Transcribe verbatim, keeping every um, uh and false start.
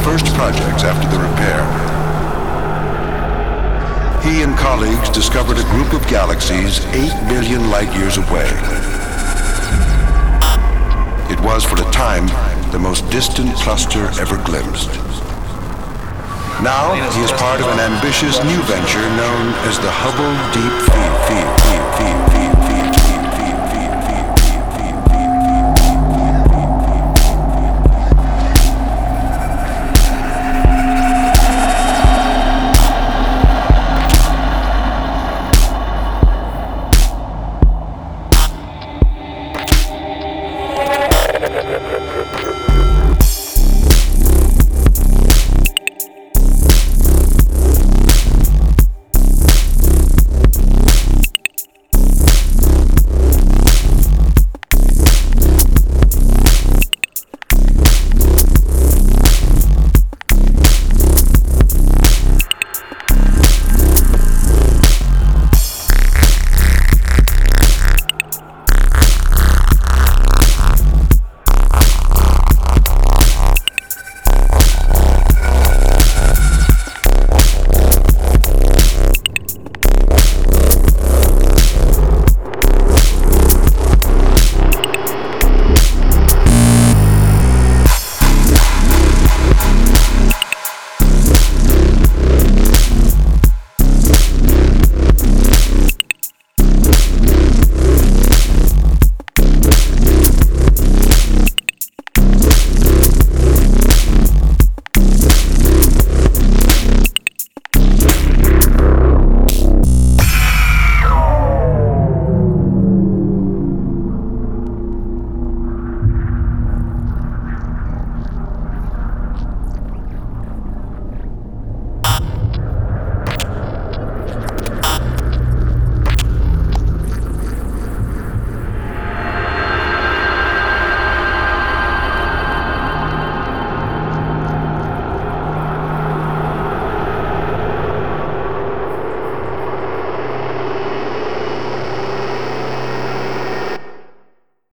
first projects after the repair. He and colleagues discovered a group of galaxies eight billion light years away. It was, for a time, the most distant cluster ever glimpsed. Now, he is part of an ambitious new venture known as the Hubble Deep Field